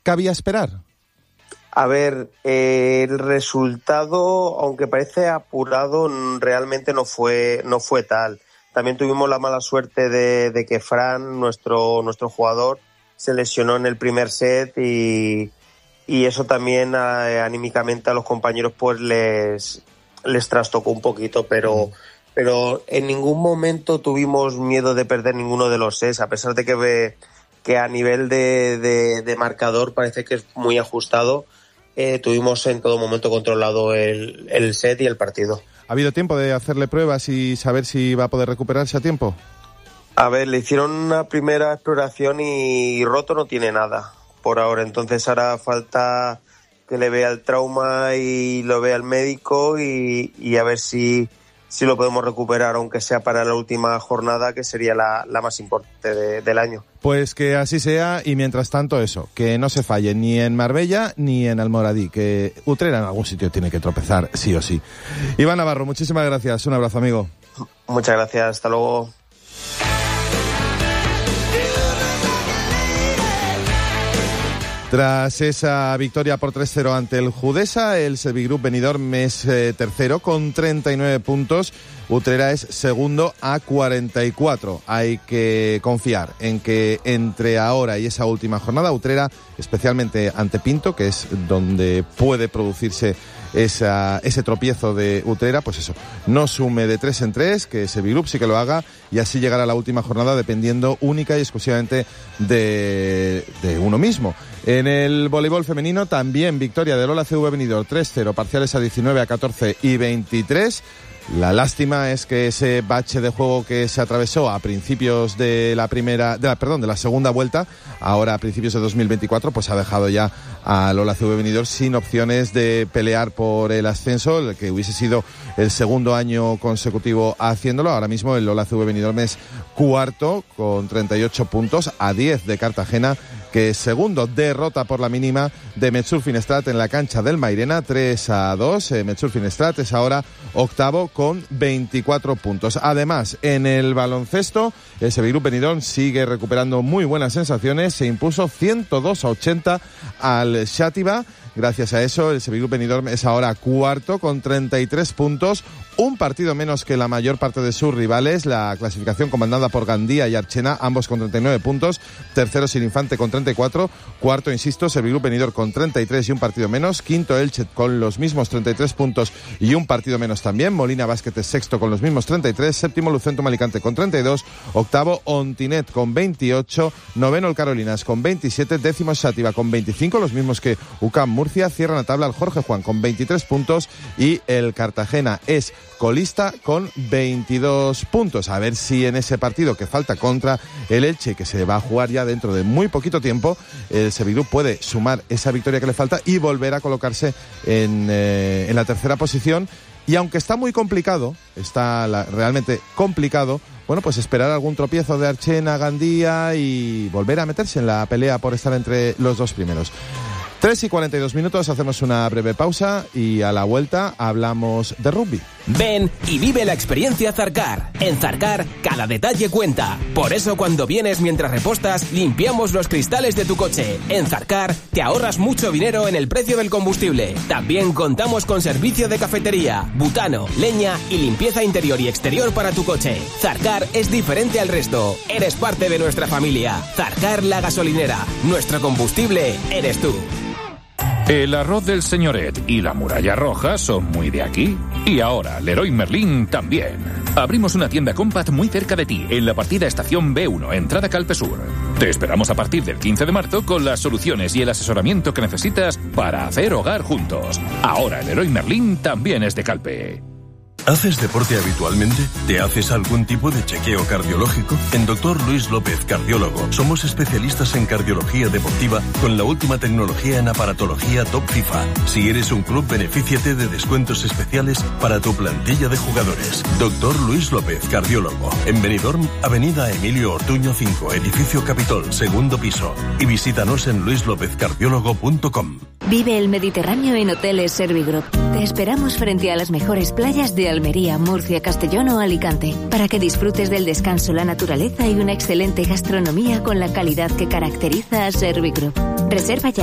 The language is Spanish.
cabía esperar? A ver, el resultado, aunque parece apurado, realmente no fue tal. También tuvimos la mala suerte de que Fran, nuestro jugador, se lesionó en el primer set y eso también anímicamente a los compañeros pues les trastocó un poquito, pero en ningún momento tuvimos miedo de perder ninguno de los sets, a pesar de que a nivel de marcador parece que es muy ajustado. Tuvimos en todo momento controlado el set y el partido. ¿Ha habido tiempo de hacerle pruebas y saber si va a poder recuperarse a tiempo? A ver, le hicieron una primera exploración y roto no tiene nada por ahora. Entonces hará falta que le vea el trauma y lo vea el médico y a ver si lo podemos recuperar, aunque sea para la última jornada, que sería la más importante del año. Pues que así sea, y mientras tanto eso, que no se falle ni en Marbella ni en Almoradí, que Utrera en algún sitio tiene que tropezar sí o sí. Iván Navarro, muchísimas gracias, un abrazo, amigo. Muchas gracias, hasta luego. Tras esa victoria por 3-0 ante el Judesa, el Servigroup Benidorm es tercero con 39 puntos. Utrera es segundo a 44. Hay que confiar en que entre ahora y esa última jornada, Utrera, especialmente ante Pinto, que es donde puede producirse ese tropiezo de Utrera, pues eso, no sume de 3 en 3, que Servigroup sí que lo haga y así llegar a la última jornada dependiendo única y exclusivamente de uno mismo. En el voleibol femenino también victoria del Ola CV Benidorm 3-0, parciales a 19, a 14 y 23. La lástima es que ese bache de juego que se atravesó a principios de la segunda vuelta, ahora a principios de 2024, pues ha dejado ya al Ola CV Benidorm sin opciones de pelear por el ascenso, el que hubiese sido el segundo año consecutivo haciéndolo. Ahora mismo el Ola CV Benidorm es cuarto con 38 puntos, a 10 de Cartagena, que es segundo. Derrota por la mínima de Metsur Finestrat en la cancha del Mairena, 3-2. Metsur Finestrat es ahora octavo con 24 puntos. Además, en el baloncesto, el Servigroup Benidorm sigue recuperando muy buenas sensaciones. Se impuso 102-80 al Xàtiva. Gracias a eso, el Servigroup Benidorm es ahora cuarto con 33 puntos, un partido menos que la mayor parte de sus rivales. La clasificación comandada por Gandía y Archena, ambos con 39 puntos. Tercero Sin Infante con 34. Cuarto, insisto, Servigroup Benidorm con 33 y un partido menos. Quinto, Elche con los mismos 33 puntos y un partido menos también. Molina Basket es sexto con los mismos 33. Séptimo, Lucentum Alicante con 32. Octavo, Ontinet con 28. Noveno, el Carolinas con 27. Décimo, Xàtiva con 25, los mismos que UCAM Murcia. Cierra la tabla el Jorge Juan con 23 puntos y el Cartagena es colista con 22 puntos. A ver si en ese partido que falta contra el Elche, que se va a jugar ya dentro de muy poquito tiempo, el Servigroup puede sumar esa victoria que le falta y volver a colocarse en la tercera posición. Y aunque está muy complicado, realmente complicado, bueno, pues esperar algún tropiezo de Archena, Gandía y volver a meterse en la pelea por estar entre los dos primeros. 3:42, hacemos una breve pausa y a la vuelta hablamos de rugby. Ven y vive la experiencia Zarcar. En Zarcar, cada detalle cuenta. Por eso cuando vienes mientras repostas, limpiamos los cristales de tu coche. En Zarcar, te ahorras mucho dinero en el precio del combustible. También contamos con servicio de cafetería, butano, leña y limpieza interior y exterior para tu coche. Zarcar es diferente al resto. Eres parte de nuestra familia. Zarcar la gasolinera. Nuestro combustible eres tú. El arroz del Señoret y la Muralla Roja son muy de aquí. Y ahora, Leroy Merlin también. Abrimos una tienda Compact muy cerca de ti, en la partida Estación B1, entrada Calpesur. Te esperamos a partir del 15 de marzo con las soluciones y el asesoramiento que necesitas para hacer hogar juntos. Ahora, Leroy Merlin también es de Calpe. ¿Haces deporte habitualmente? ¿Te haces algún tipo de chequeo cardiológico? En Dr. Luis López, cardiólogo, somos especialistas en cardiología deportiva con la última tecnología en aparatología Top FIFA. Si eres un club, benefíciate de descuentos especiales para tu plantilla de jugadores. Dr. Luis López, cardiólogo. En Benidorm, Avenida Emilio Ortuño 5, Edificio Capitol, segundo piso. Y visítanos en luislopezcardiólogo.com. Vive el Mediterráneo en Hoteles Servigroup. Te esperamos frente a las mejores playas de Almería, Murcia, Castellón o Alicante, para que disfrutes del descanso, la naturaleza y una excelente gastronomía con la calidad que caracteriza a Servigroup. Reserva ya.